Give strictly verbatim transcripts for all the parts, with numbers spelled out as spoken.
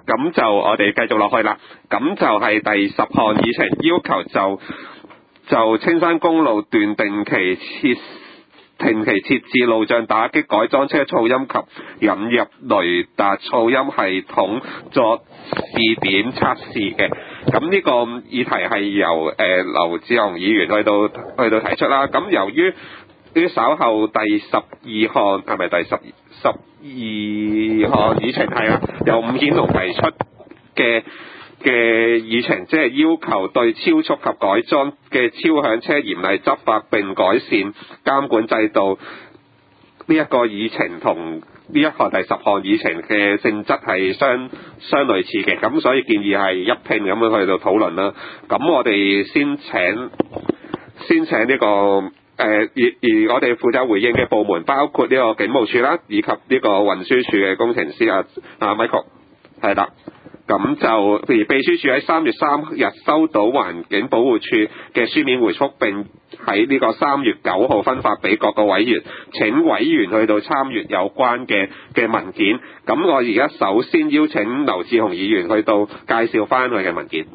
咁就我哋繼續落去啦。咁就係第十項議程，要求就就青山公路段定期設定期設置路障打擊改裝車噪音及引入雷達噪音系統作試點測試嘅。咁呢個議題係由誒、呃、劉志雄議員去到去到提出啦。咁由於呢稍後第十二項係咪第十十二項議程係啊，由伍顯龍提出嘅嘅議程，即係要求對超速及改裝嘅超響車嚴厲執法並改善監管制度。呢一個議程同呢一項第十項議程嘅性質係相相類似嘅，咁所以建議係一併咁樣去到討論啦。咁我哋先請先請呢、這個誒、呃、而而我哋負責回應嘅部門包括呢個警務處啦，以及呢個運輸署嘅工程師啊啊 Michael 係啦。咁就譬如秘書處喺三月三日收到環境保護處嘅書面回覆，並喺呢個三月九號分發俾各個委員，請委員去到參閱有關嘅嘅文件。咁我而家首先邀請劉志雄議員去到介紹翻佢嘅文件。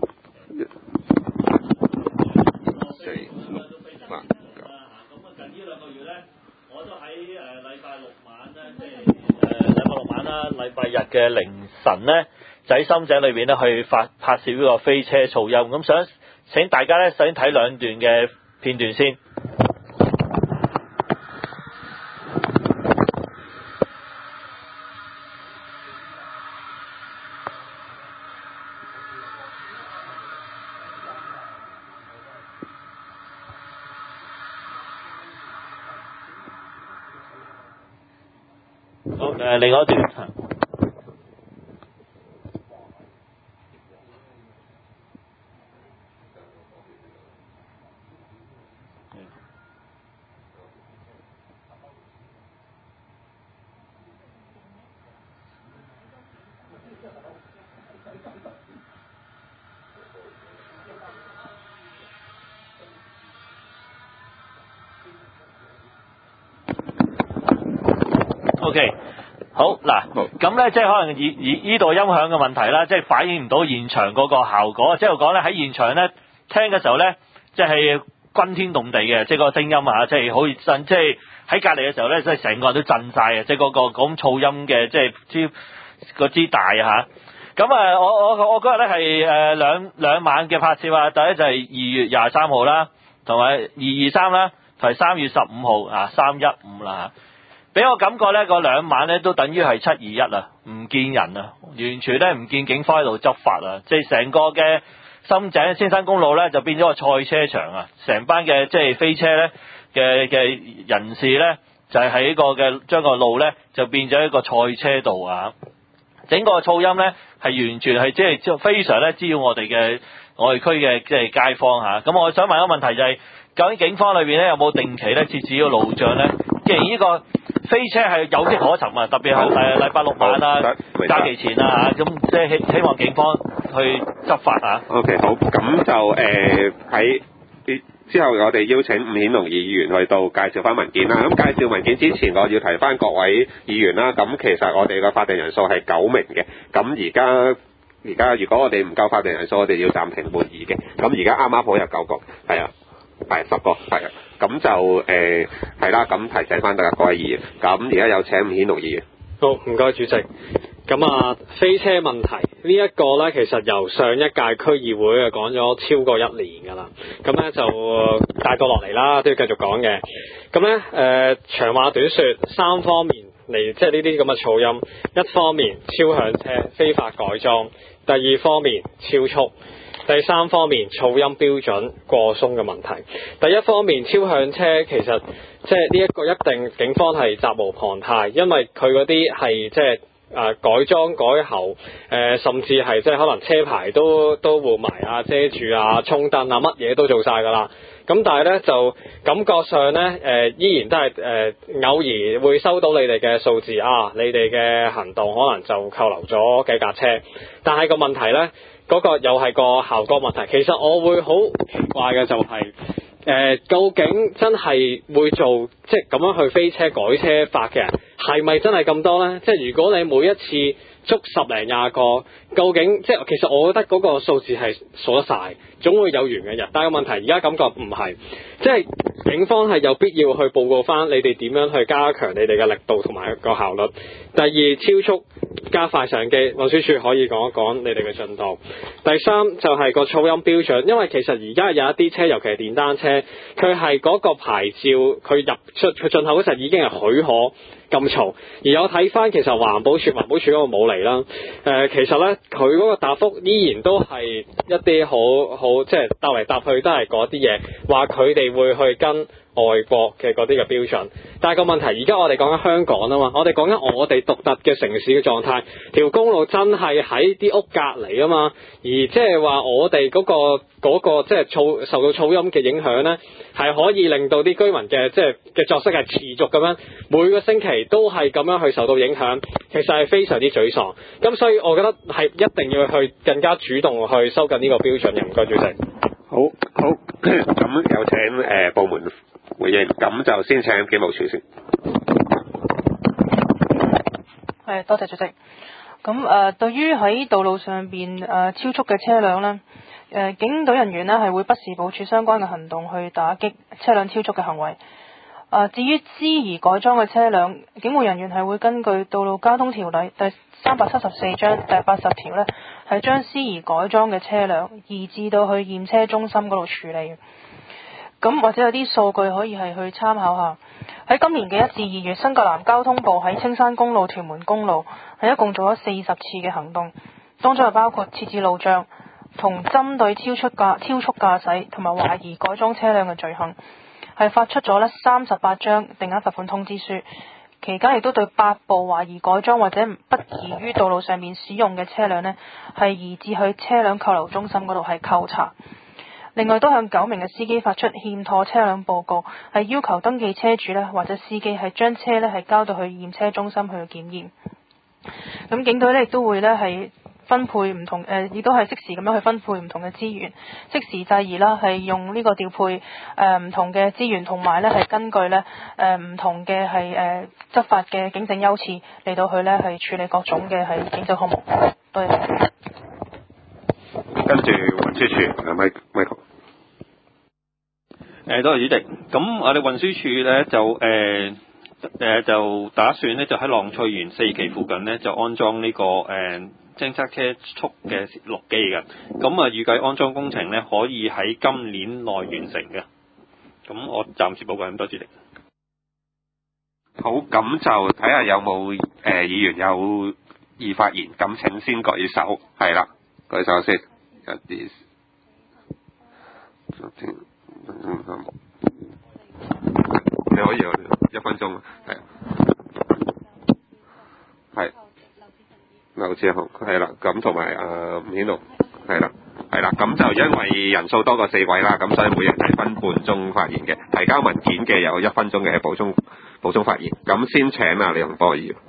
禮拜日嘅凌晨咧，就喺深井裏邊咧去發拍攝呢個飛車噪音，咁想請大家咧首先睇兩段嘅片段先。好，誒，另外一段。O.K. 好嗱，咁咧即係可能以以呢度音響嘅問題啦，即係反映唔到現場嗰個效果。即係講咧喺現場咧聽嘅時候咧，即係轟天動地嘅，即係個聲音啊，即係好似震，即係喺隔離嘅時候咧，即係成個人都震晒嘅，即係嗰個咁噪音嘅，即係之個之大啊嚇。咁啊，我我我嗰日咧係誒兩兩晚嘅拍攝啊，第一就係二月廿三號啦，同埋二二三啦，同埋三月十五號啊，三一五啦嚇。俾我感覺咧，個兩晚咧都等於係七二一啊，唔見人啊，完全咧唔見警方喺度執法啊，即係成個嘅深井青山公路咧就變咗個賽車場啊，成班嘅即係飛車咧嘅嘅人士咧就係喺個嘅將個路咧就變咗一個賽車道啊，整個噪音咧係完全係即係非常咧滋擾我哋嘅我哋區嘅即係街坊嚇。咁我想問一個問題就係、是，究竟警方裏邊咧有冇定期咧設置個路障咧？既然呢個飛車係有跡可尋啊，特別係誒禮拜六晚啊、假期前啊嚇，咁即係希希望警方去執法啊。 OK， 好，咁就誒喺、呃、之後，我哋邀請伍顯龍議員去到介紹翻文件啦。咁介紹文件之前，我要提翻各位議員啦。咁其實我哋嘅法定人數係九名嘅。咁而家而家如果我哋唔夠法定人數，我哋要暫停會議嘅。咁而家啱啱好有九個，係啊，係十個，係啊。咁就誒係啦，咁、呃、提醒翻大家各位議員。咁而家有請伍顯龍議員。 好，唔該主席。咁啊，飛車問題呢一個呢，其實由上一屆區議會啊講咗超過一年㗎啦。咁呢就帶到落嚟啦，都要繼續講嘅。咁呢，誒、呃、長話短説，三方面嚟，即係呢啲咁嘅噪音。一方面超響車非法改裝，第二方面超速。第三方面噪音標準過鬆嘅問題。第一方面超響車，其實即係呢一個一定警方係責無旁貸，因為佢嗰啲係即係誒改裝改喉，誒、呃、甚至係即係可能車牌都都換埋啊、遮住啊、衝燈啊，乜嘢都做晒㗎啦。咁但係咧就感覺上咧誒、呃、依然都係誒、呃、偶爾會收到你哋嘅數字啊，你哋嘅行動可能就扣留咗幾架車，但係個問題咧。嗰個又係個效果問題，其實我會好奇怪嘅就係、是，誒、呃、究竟真係會做即係咁樣去飛車改車法嘅人，係咪真係咁多呢？即係如果你每一次足十零廿個，究竟即係其實我覺得嗰個數字係數得晒，總會有完嘅日。但係個問題而家感覺唔係，即係警方係有必要去報告翻你哋點樣去加強你哋嘅力度同埋個效率。第二，超速加快上機，運輸署可以講一講你哋嘅進度。第三就係個噪音標準，因為其實而家有一啲車，尤其係電單車，佢係嗰個牌照佢入出佢進口嗰陣已經係許可咁嘈，而我睇翻其實環保署環保署嗰個冇嚟啦。誒、呃，其實咧佢嗰個答覆依然都係一啲好好即係答嚟答去都係嗰啲嘢，話佢哋會去跟外國嘅嗰啲嘅標準。但係個問題，而家我哋講緊香港啊嘛，我哋講緊我哋獨特嘅城市嘅狀態，條公路真係喺啲屋隔離啊嘛，而即係話我哋嗰、嗰個嗰、嗰個即係噪受到噪音嘅影響呢，係可以令到啲居民嘅即係嘅作息係持續咁樣每個星期都係咁樣去受到影響，其實係非常之沮喪。咁所以我覺得係一定要去更加主動去收緊呢個標準嘅。唔該，主席。 好好，咁有請誒、呃、部門回應，咁就先請警務處先。 係，多謝主席。咁誒、呃，對於喺道路上邊誒、呃、超速嘅車輛呢，誒、呃、警隊人員呢係會不時部署相關嘅行動去打擊車輛超速嘅行為。誒、呃，至於私擬改裝嘅車輛，警務人員係會根據《道路交通條例》第三百七十四章第八十條呢，係將私擬改裝嘅車輛移至到去驗車中心嗰度處理。咁或者有啲數據可以係去參考下。喺今年嘅一至二月，新界南交通部喺青山公路、屯門公路係一共做咗四十次嘅行動，當中係包括設置路障同針對超速駕超速駕駛同埋懷疑改裝車輛嘅罪行，係發出咗呢三十八張定額罰款通知書。期間亦都對八部懷疑改裝或者不宜於道路上面使用嘅車輛呢，係移至去車輛扣留中心嗰度係扣查。另外都向九名嘅司機發出欠妥車輛報告，係要求登記車主呢或者司機係將車呢係交到去驗車中心去檢驗。咁警隊呢亦都會呢係分配唔同誒，亦、呃、都係適時咁樣去分配唔同嘅資源，適時制宜啦，係用呢個調配誒唔、呃、同嘅資源，同埋呢係根據呢誒唔、呃、同嘅係誒執法嘅警政優次嚟到去呢係處理各種嘅係警政項目。多謝。 跟住運輸署係咪 Michael？ 誒，多謝主席。咁我哋運輸署咧就誒誒、呃、就打算咧就喺浪翠園四期附近咧就安裝呢、這個誒偵測車速嘅錄機嘅。咁啊預計安裝工程咧可以喺今年內完成嘅。咁我暫時報告咁多，主席。 好，咁就睇下有冇誒、呃、議員有意發言，咁請先舉手。係啦，舉手先。有啲，你可以有一分鐘，係，係，劉志雄，係啦，咁同埋誒吳顯龍，係啦，係啦，咁就因為人數多過四位啦，咁所以每人係分半鐘發言嘅，提交文件嘅有一分鐘嘅補充補充發言，咁先請啊李洪波議員。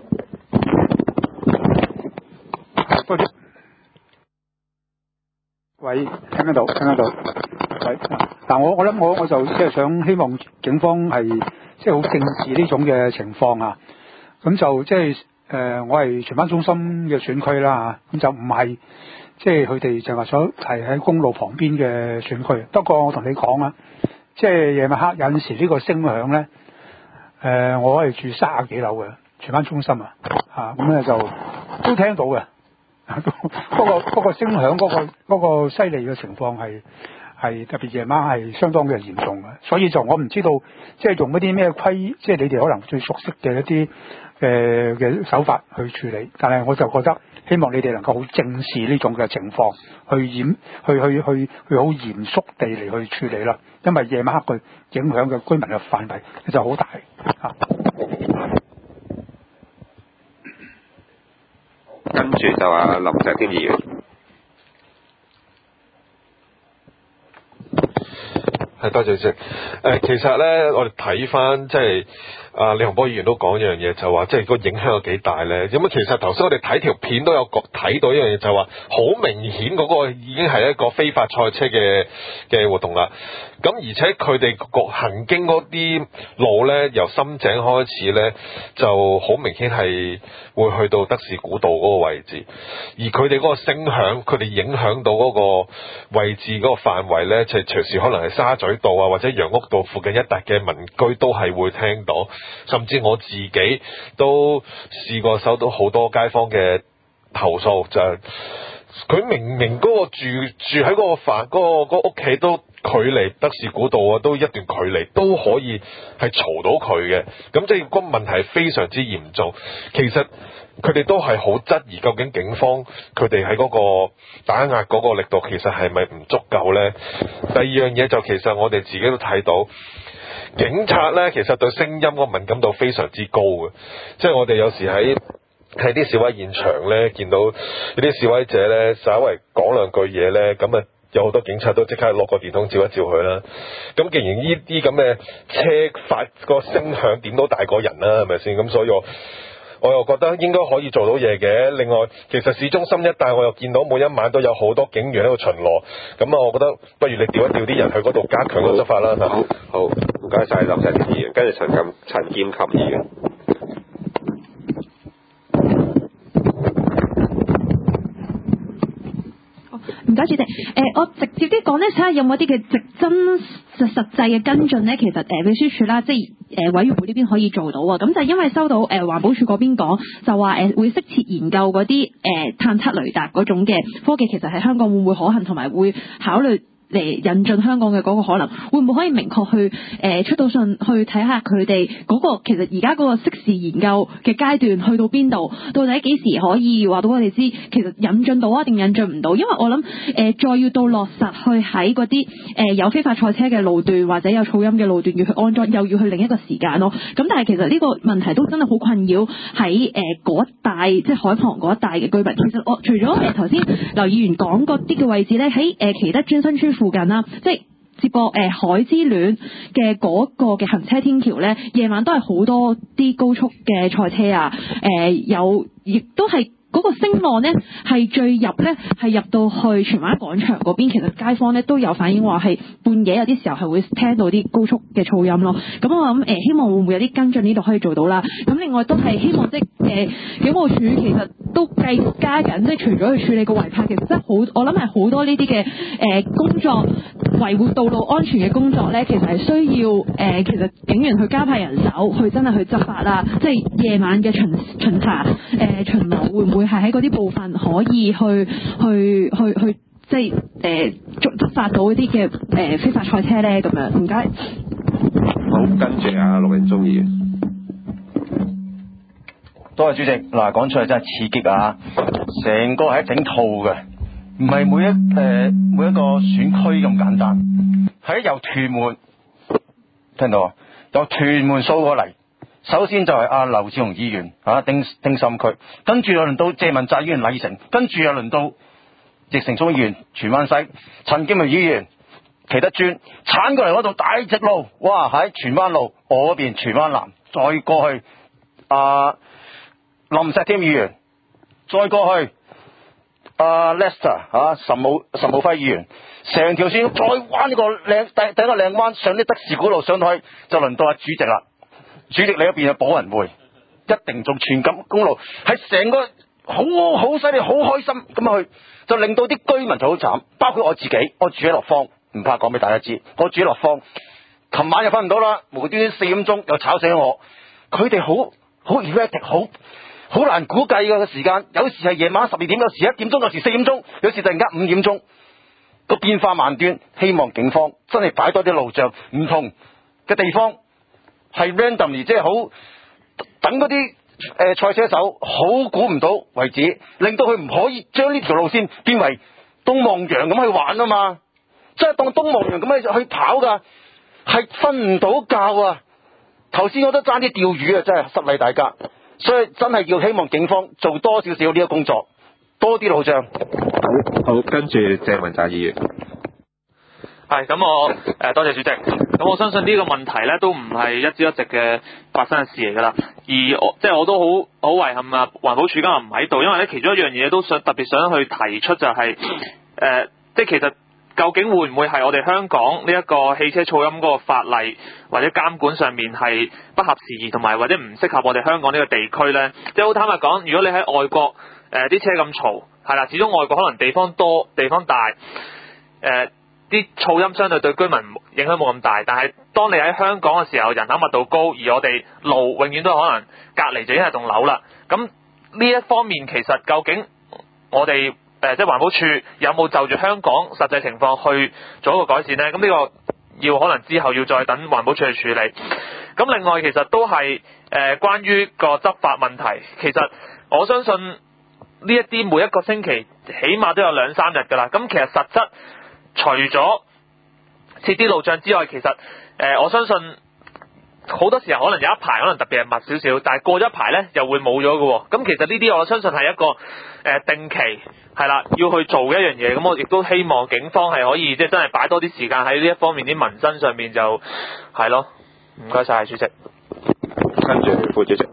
喂，聽得到，聽得到。喂，但我我諗我我就即係想希望警方係即係好正視呢種嘅情況啊。咁就即係誒，我係荃灣中心嘅選區啦嚇，咁就唔係即係佢哋就話所係喺公路旁邊嘅選區。不過我同你講啊，即係夜晚黑有陣時呢個聲響咧，誒、呃，我係住三十幾樓嘅荃灣中心啊，嚇咁咧就都聽到嘅。不過不過聲響嗰個嗰個犀利嘅情況係係特別夜晚係相當嘅嚴重嘅，所以就我唔知道即係用一啲咩規，即係你哋可能最熟悉嘅一啲誒嘅手法去處理，但係我就覺得希望你哋能夠好正視呢種嘅情況，去嚴去去去去好嚴肅地嚟去處理啦，因為夜晚黑佢影響嘅居民嘅範圍就好大嚇。 跟住就話林石堅議員。 係多謝主席。誒、呃，其實咧，我哋睇翻即係啊，李洪波議員都講一樣嘢，就話即係個影響有幾大咧。咁啊，其實頭先我哋睇條片都有睇到一樣嘢，就話好明顯嗰個已經係一個非法賽車嘅嘅活動啦。咁而且佢哋個行經嗰啲路咧，由深井開始咧，就好明顯係會去到德士古道嗰個位置。而佢哋嗰個聲響，佢哋影響到嗰個位置嗰個範圍咧，就隨時可能係沙咀道啊，或者楊屋道附近一帶嘅民居都係會聽到。甚至我自己都試過收到好多街坊嘅投訴，就係佢明明嗰個住住喺嗰個飯嗰個嗰屋企都距離德士古道啊，都一段距離都可以係嘈到佢嘅。咁即係個問題非常之嚴重。其實佢哋都係好質疑，究竟警方佢哋喺嗰個打壓嗰個力度其實係咪唔足夠呢？第二樣嘢就其實我哋自己都睇到。警察咧，其實對聲音個敏感度非常之高嘅，即係我哋有時喺喺啲示威現場咧，見到有啲示威者咧，稍微講兩句嘢咧，咁啊有好多警察都即刻攞個電筒照一照佢啦。咁既然呢啲咁嘅車發個聲響點都大過人啦，係咪先？咁所以我我又覺得應該可以做到嘢嘅。另外，其實市中心一帶我又見到每一晚都有好多警員喺度巡邏，咁啊，我覺得不如你調一調啲人去嗰度加強個執法啦。 好，好，唔該晒林鄭議員，跟住陳錦陳劍琴議員。 唔該主席，誒、呃、我直接啲講咧，睇下有冇啲嘅直真實實際嘅跟進咧。其實誒、呃、秘書處啦，即係誒、呃、委員會呢邊可以做到啊。咁就因為收到誒、呃、環保署嗰邊講，就話誒、呃、會適切研究嗰啲誒探測雷達嗰種嘅科技，其實喺香港會唔會可行，同埋會考慮嚟引進香港嘅嗰個可能，會唔會可以明確去誒、呃、出到信去睇下佢哋嗰個其實而家嗰個適時研究嘅階段去到邊度？到底幾時可以話到我哋知？其實引進到啊定引進唔到？因為我諗誒、呃、再要到落實去喺嗰啲誒有非法賽車嘅路段或者有噪音嘅路段要去安裝，又要去另一個時間咯。咁但係其實呢個問題都真係好困擾喺誒嗰一帶，即係海旁嗰一帶嘅居民。其實我除咗誒頭先劉議員講嗰啲嘅位置咧，喺誒其他專新村附近啦，即係接駁誒、呃、海之戀嘅嗰個嘅行車天橋咧，夜晚都係好多啲高速嘅賽車啊，誒、呃、有亦都係。嗰個聲浪咧係最入咧係入到去荃灣廣場嗰邊，其實街坊咧都有反映話係半夜有啲時候係會聽到啲高速嘅噪音咯。咁我諗誒、呃、希望會唔會有啲跟進呢度可以做到啦。咁另外都係希望即係誒警務處其實都繼續加緊，即係除咗去處理個違泊，其實真係好我諗係好多呢啲嘅誒工作維護道路安全嘅工作咧，其實係需要誒、呃、其實警員去加派人手去真係去執法啦。即係夜晚嘅巡巡查誒、呃、巡邏會唔會？係喺嗰啲部分可以去去去去，即係誒捉執法到一啲嘅誒非法賽車咧，咁樣唔該。 好，跟住啊，陸榮忠議員。 多謝主席。嗱，講出嚟真係刺激啊！成個係一整套嘅，唔係每一誒、呃、每一個選區咁簡單。喺由屯門聽到啊，由屯門掃過嚟。首先就係阿劉志雄議員啊，丁丁心區，跟住又輪到謝文澤議員禮城，跟住又輪到易成聰議員荃灣西，陳建文議員其德邨，鏟過嚟嗰度大直路，哇喺荃灣路我嗰邊荃灣南，再過去啊林石添議員，再過去啊 Lester 啊岑武岑武輝議員，成條線再彎呢個靚第第一個靚彎上啲德士古路上去，就輪到阿主席啦。主席你嗰邊嘅保雲會一定做全錦公路，係成個好好犀利，好開心咁去，就令到啲居民就好慘，包括我自己，我住喺樂坊，唔怕講俾大家知，我住喺樂坊，琴晚又瞓唔到啦，無端端四點鐘又吵醒我，佢哋好好 erratic， 好好難估計嘅時間，有時係夜晚十二點，有時一點鐘，有時四點鐘，有時突然間五點鐘，個變化萬端，希望警方真係擺多啲路障，唔同嘅地方。係 randomly 即係好等嗰啲誒賽車手好估唔到為止，令到佢唔可以將呢條路線變為東望洋咁去玩啊嘛！即係當東望洋咁去去跑㗎，係瞓唔到覺啊！頭先我都爭啲釣魚啊，真係失禮大家，所以真係要希望警方做多少少呢個工作，多啲路障。 好，好，跟住鄭文澤議員。 係咁我誒、呃、多謝主席。咁我相信呢個問題咧都唔係一朝一夕嘅發生嘅事嚟㗎啦。而我即係我都好好遺憾啊，環保署今日唔喺度，因為咧其中一樣嘢都想特別想去提出就係、是、誒、呃，即係其實究竟會唔會係我哋香港呢一個汽車噪音嗰個法例或者監管上面係不合時宜，同埋或者唔適合我哋香港呢個地區咧？即係好坦白講，如果你喺外國誒啲、呃、車咁嘈，係啦，始終外國可能地方多、地方大，誒、呃。啲噪音相對對居民影響冇咁大，但係當你喺香港嘅時候，人口密度高，而我哋路永遠都可能隔離就已經係棟樓啦。咁呢一方面其實究竟我哋誒、呃、即係環保署有冇就住香港實際情況去做一個改善呢？咁呢個要可能之後要再等環保署去處理。咁另外其實都係誒、呃、關於個執法問題，其實我相信呢一啲每一個星期起碼都有兩三日㗎啦。咁其實實質除咗設啲路障之外，其實誒、呃、我相信好多時候可能有一排可能特別係密少少，但係過咗一排咧又會冇咗嘅喎。咁其實呢啲我相信係一個誒、呃、定期係啦要去做嘅一樣嘢。咁我亦都希望警方係可以即係真係擺多啲時間喺呢一方面啲民生上面就係咯。唔該晒主席。 跟住副主席。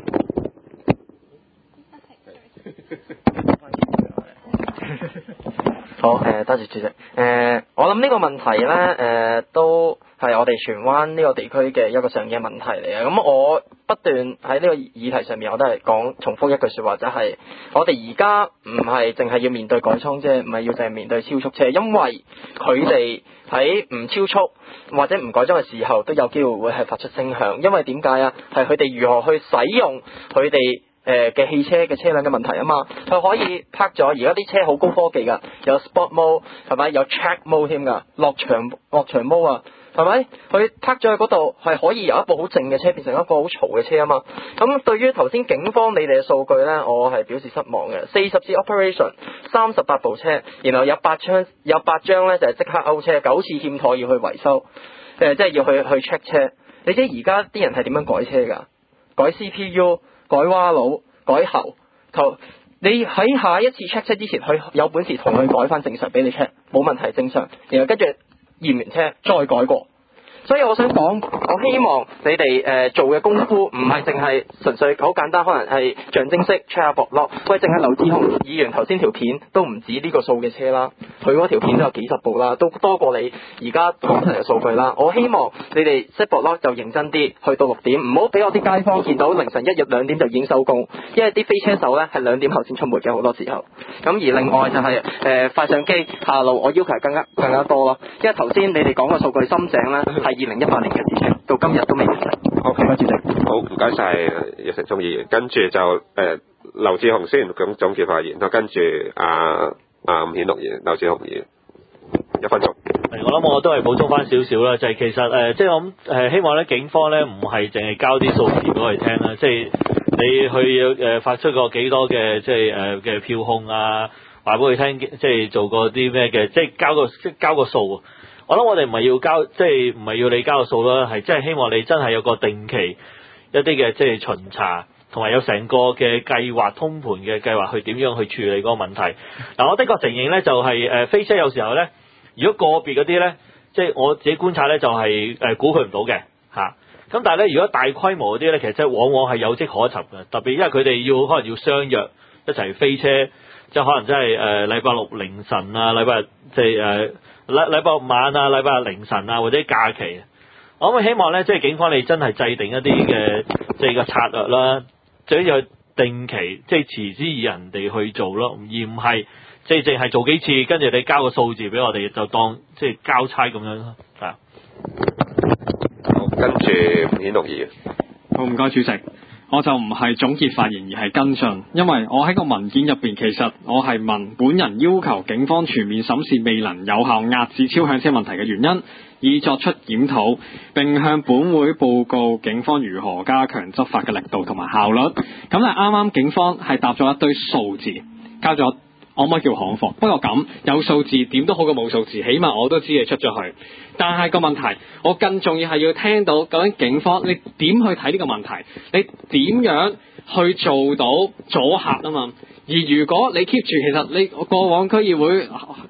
好誒、呃，多謝主席。誒、呃，我諗呢個問題咧，誒、呃、都係我哋荃灣呢個地區嘅一個常見問題嚟嘅。咁我不斷喺呢個議題上面，我都係講重複一句説話，就係、是、我哋而家唔係淨係要面對改倉啫，唔係要淨係面對超速車，因為佢哋喺唔超速或者唔改裝嘅時候，都有機會會係發出聲響。因為點解啊？係佢哋如何去使用佢哋誒嘅汽車嘅車輛嘅問題啊嘛，佢可以拍咗，而家啲車好高科技㗎，有 Sport Mode 係咪？有 Track Mode 添㗎，落場落場 Mode 啊，係咪？佢拍咗去嗰度係可以由一部好靜嘅車變成一個好嘈嘅車啊嘛。咁對於頭先警方你哋嘅數據呢，我係表示失望嘅。四十次 operation， 三十八部車，然後有八張有八張呢就係即刻勾車，九次欠妥要去維修，誒即係要去去 check 車。你知而家啲人係點樣改車㗎？改 C P U。改蛙佬、改喉，頭你喺下一次 check 車之前，佢有本事同佢改翻正常俾你 check，冇問題正常，然後跟住驗完車再改過。所以我想講，我希望你哋誒、呃、做嘅功夫唔係淨係純粹好簡單，可能係象徵式 check 下博咯。喂，淨係劉志雄議員頭先條片都唔止呢個數嘅車啦，佢嗰條片都有幾十部啦，都多過你而家講出嚟嘅數據啦。我希望你哋 set 博咯就認真啲，去到六點，唔好俾我啲街坊見到凌晨一日兩點就已經收工，因為啲飛車手咧係兩點後先出門嘅好多時候。咁而另外就係、是、誒、呃、快相機下路，我要求係更加更加多咯，因為頭先你哋講嘅數據深井咧係二零一八年嘅事情，到今日都未完成。好，唔該主席。 好，唔該晒葉成忠議員。跟住就誒、呃、劉志雄先咁總結發言，跟住阿阿伍顯綠議員、劉志雄議員一分鐘。 我諗我都係補充翻少少啦，就係、是、其實誒、呃，即係我諗誒，希望咧警方咧唔係淨係交啲數字俾我哋聽啦，即係你去誒發出過幾多嘅即係誒嘅票控啊，話俾佢聽，即係做過啲咩嘅，即係交個即係交個數。我諗我哋唔係要交，即係唔係要你交個數啦，係真係希望你真係有個定期一啲嘅即係巡查，同埋有成個嘅計劃通盤嘅計劃去點樣去處理嗰個問題。嗱，我的確承認咧，就係誒飛車有時候咧，如果個別嗰啲咧，即係我自己觀察咧，就係誒估佢唔到嘅嚇。咁但係咧，如果大規模嗰啲咧，其實真係往往係有跡可尋嘅，特別因為佢哋要可能要相約一齊飛車，即係可能真係誒禮拜六凌晨啊，禮拜即係誒。禮禮拜六晚啊，禮拜日凌晨啊，或者假期，我咁希望咧，即係警方你真係制定一啲嘅即係個策略啦，最緊要定期即係持之以人哋去做咯，而唔係即係淨係做幾次，跟住你交個數字俾我哋，就當即係交差咁樣咯，係啊。 好，跟住伍顯綠議員。 好，唔該主席。我就唔係總結發言，而係跟進，因為我喺個文件入邊，其實我係問本人要求警方全面審視未能有效遏止超響車問題嘅原因，以作出檢討，並向本會報告警方如何加強執法嘅力度同埋效率。咁咧，啱啱警方係答咗一堆數字，交咗我可唔可以叫行貨？不過咁有數字點都好過冇數字，起碼我都知你出咗去。但係個問題，我更重要係要聽到究竟警方你點去睇呢個問題，你點樣去做到阻嚇啊嘛？而如果你 keep 住，其實你過往區議會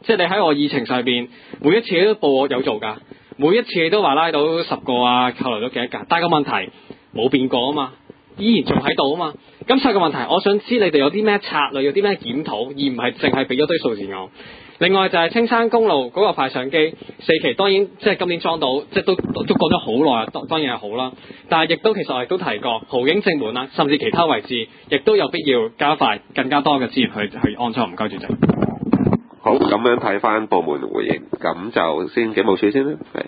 即係你喺我議程上邊，每一次你都報我有做㗎，每一次你都話拉到十個啊，扣留咗幾多架，但係個問題冇變過啊嘛，依然仲喺度啊嘛。咁所以個問題，我想知你哋有啲咩策略，有啲咩檢討，而唔係淨係俾咗堆數字我。另外就係青山公路嗰個快上機四期，當然即係今年裝到，即係都都都講咗好耐，當當然係好啦。但係亦都其實我亦都提過，豪景正門啦，甚至其他位置，亦都有必要加快更加多嘅資源去去安裝。唔該，主席。 好，咁樣睇翻部門回應，咁就先警務處先啦。係。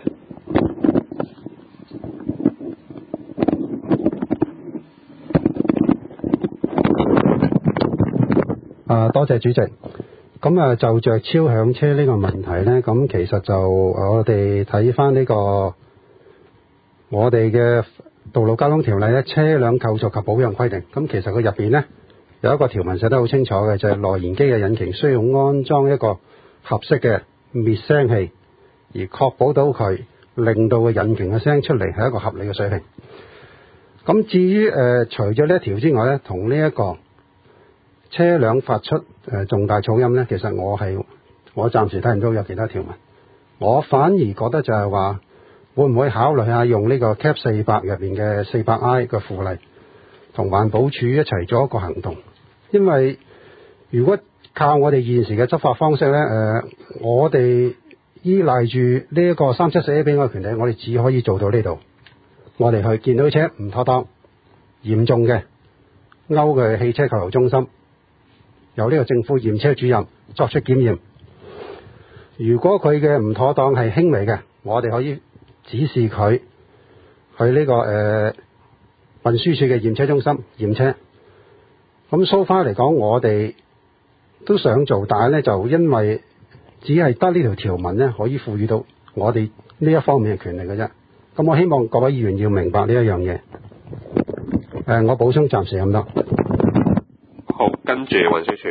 啊，多謝主席。咁啊，就着超響車呢個問題呢，咁其實就我哋睇翻呢個我哋嘅道路交通條例咧，車輛構造及保養規定。咁其實佢入邊呢，有一個條文寫得好清楚嘅，就係內燃機嘅引擎需要安裝一個合適嘅滅聲器，而確保到佢令到個引擎嘅聲出嚟係一個合理嘅水平。咁至於誒、呃，除咗呢一條之外呢，同呢一個車輛發出誒、呃、重大噪音呢，其實我係我暫時睇唔到有其他條文，我反而覺得就係話會唔會考慮下用呢個 Cap 四百入邊嘅四百 I 嘅附例，同環保署一齊做一個行動。因為如果靠我哋現時嘅執法方式呢，誒、呃、我哋依賴住呢一個三七四 A 俾我嘅權利，我哋只可以做到呢度。我哋去見到車唔妥當，嚴重嘅勾佢汽車扣留中心，由呢個政府驗車主任作出檢驗。如果佢嘅唔妥當係輕微嘅，我哋可以指示佢去呢、這個誒、呃、運輸署嘅驗車中心驗車。咁 so far 嚟講，我哋都想做，但係咧就因為只係得呢條條文咧，可以賦予到我哋呢一方面嘅權利嘅啫。咁我希望各位議員要明白呢一樣嘢。誒、呃，我補充暫時咁多。 好，跟住運輸署。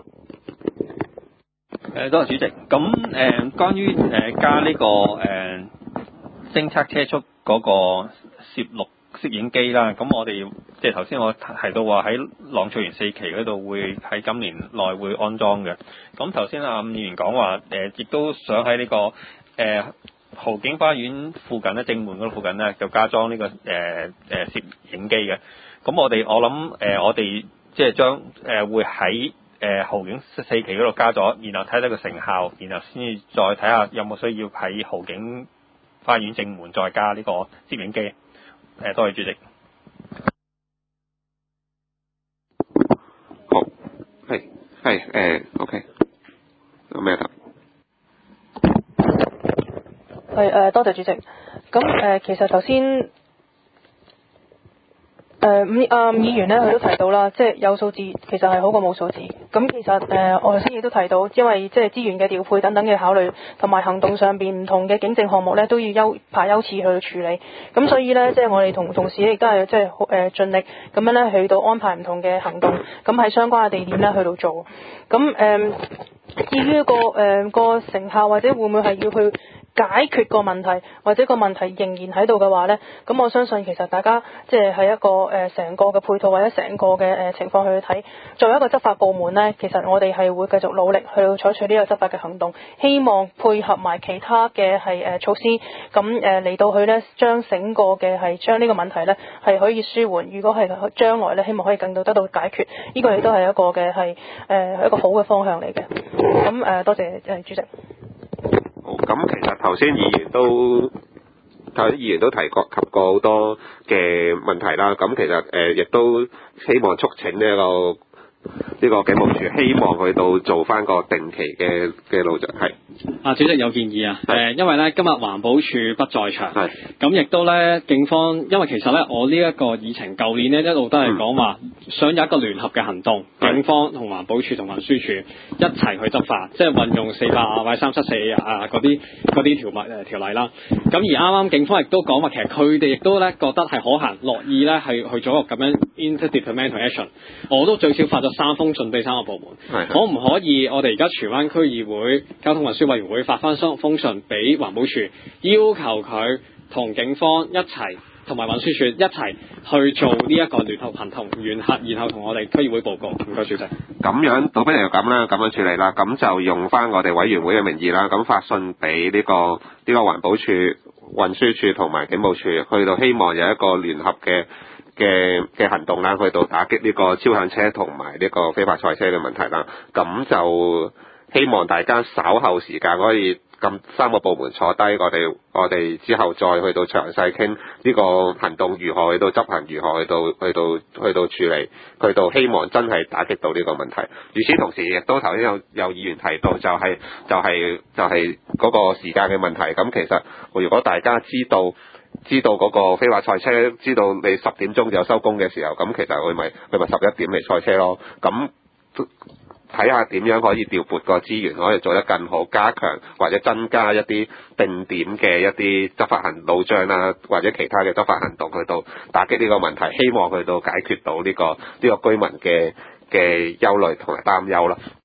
誒，多謝主席。咁誒、呃，關於誒、呃、加呢、這個誒偵測車速嗰個攝錄攝影機啦，咁我哋即係頭先我提到話喺朗翠園四期嗰度會喺今年內會安裝嘅。咁頭先阿伍議員講話誒，亦、呃、都想喺呢、這個誒、呃、豪景花園附近咧，正門嗰度附近咧就加裝呢、這個誒誒攝影機嘅。咁我哋我諗誒、呃、我哋即係將誒會喺誒豪景四期嗰度加咗，然後睇睇個成效，然後先至再睇下有冇需要喺豪景花園正門再加呢個攝影機。誒、呃，多謝主席。 好，係係誒 ，OK，有咩答？ 係誒，多謝主席。咁誒、呃，其實頭先。誒伍啊伍議員咧，佢都提到啦，即係有數字其實係好過冇數字。咁其實誒、呃，我頭先亦都提到，因為即係資源嘅調配等等嘅考慮，同埋行動上邊唔同嘅警政項目咧，都要優排優次去處理。咁所以咧，即係我哋同同事亦都係即係誒盡力咁樣咧去到安排唔同嘅行動，咁喺相關嘅地點咧去到做。咁誒、呃，至於個誒、呃、個成效或者會唔會係要去解決個問題，或者個問題仍然喺度嘅話呢，咁我相信其實大家即係喺一個誒成、呃、個嘅配套或者成個嘅誒、呃、情況去睇，作為一個執法部門呢，其實我哋係會繼續努力去採取呢個執法嘅行動，希望配合埋其他嘅係誒措施，咁誒嚟到去呢，將整個嘅係將呢個問題呢係可以舒緩。如果係將來呢，希望可以更到得到解決，呢、這個亦都係一個嘅係誒一個好嘅方向嚟嘅。咁誒、呃、多謝誒、呃、主席。 好，咁其實頭先議員都頭先議員都提過及過好多嘅問題啦。咁其實誒亦、呃、都希望促請呢、這、一個呢、這個警務處希望去到做翻個定期嘅嘅路障係。 啊，主席有建議啊。誒、呃，因為咧今日環保署不在場，係咁亦都咧警方，因為其實咧我呢一個議程舊年咧一路都係講話想有一個聯合嘅行動，警方同環保署同運輸署一齊去執法，即係運用四百啊或者三七四啊嗰啲嗰啲條例誒條例啦。咁而啱啱警方亦都講話，其實佢哋亦都咧覺得係可行，樂意咧係去做一個咁樣 interdepartmental action。我都最少發咗三封信俾三個部門，可唔可以我哋而家荃灣區議會交通運輸委員會發翻封信俾環保署，要求佢同警方一齊同埋運輸署一齊去做呢一個聯合行動，然後然後同我哋區議會報告。唔該主席。 咁樣倒不如就咁啦，咁樣處理啦。咁就用翻我哋委員會嘅名義啦，咁發信俾呢個呢個環保署、運輸署同埋警務處，去到希望有一個聯合嘅嘅嘅行動啦，去到打擊呢個超響車同埋呢個非法賽車嘅問題啦。咁就希望大家稍後時間可以咁三個部門坐低，我哋我哋之後再去到詳細傾呢個行動如何去到執行，如何去到去到去到處理，去到希望真係打擊到呢個問題。與此同時，亦都頭先有有議員提到就係就係就係嗰個時間嘅問題。咁其實如果大家知道知道嗰個非法賽車，知道你十點鐘就有收工嘅時候，咁其實佢咪佢咪十一點嚟賽車咯。咁睇下點樣可以調撥個資源，可以做得更好，加強或者增加一啲定點嘅一啲執法行路障啦，或者其他嘅執法行動，去到打擊呢個問題，希望去到解決到呢個呢個居民嘅嘅憂慮同埋擔憂啦。